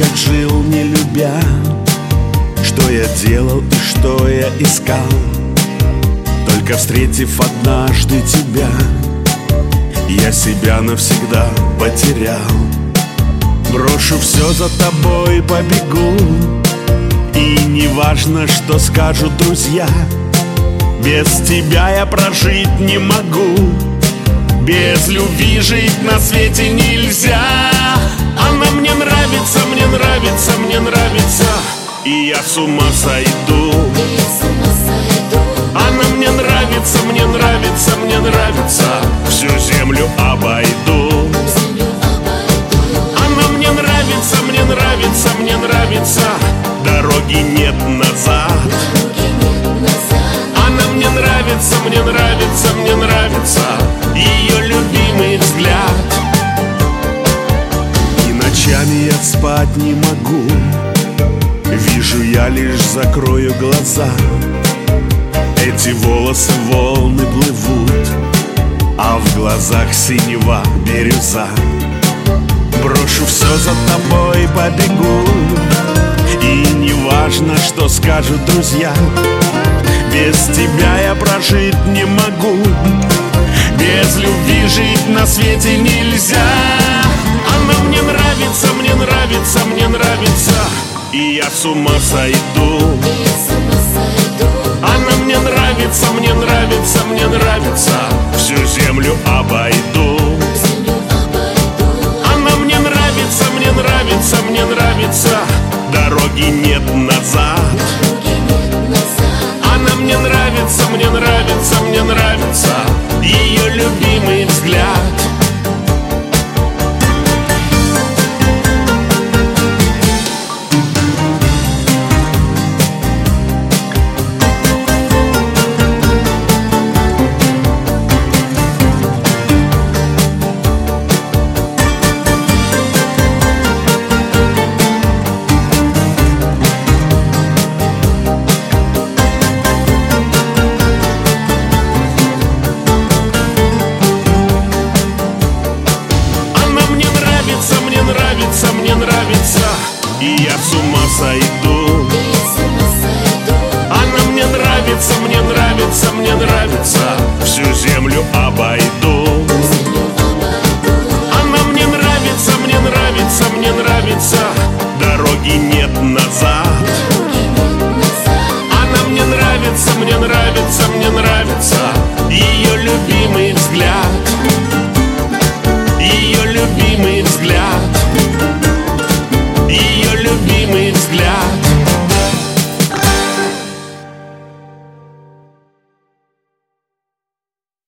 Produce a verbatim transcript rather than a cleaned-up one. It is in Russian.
как жил, не любя, что я делал и что я искал. Только встретив однажды тебя, я себя навсегда потерял. Брошу все, за тобой побегу, и не важно, что скажут друзья. Без тебя я прожить не могу, без любви жить на свете нельзя. Она мне нравится, мне нравится, мне нравится, и я с ума сойду. Она мне нравится, мне нравится, мне нравится, всю землю обойду. Она мне нравится, мне нравится, мне нравится, дороги нет назад. Она мне нравится, мне нравится, мне нравится, ее любимый взгляд. И ночами я спать не могу, вижу я лишь закрою глаза. Эти волосы волны плывут, а в глазах синева бирюза. Брошу все, за тобой побегу, и не важно, что скажут друзья. Без тебя я прожить не могу, без любви жить на свете нельзя. Она мне нравится, мне нравится, мне нравится, и я с ума сойду. Она мне нравится, мне нравится, мне нравится, всю землю обойду. Она мне нравится, мне нравится, мне нравится, дороги нет назад. Она мне нравится, мне нравится, мне нравится, ее любимый взгляд. Мне нравится, и я с ума сойду. Она мне нравится, мне нравится, мне нравится, всю землю обойду.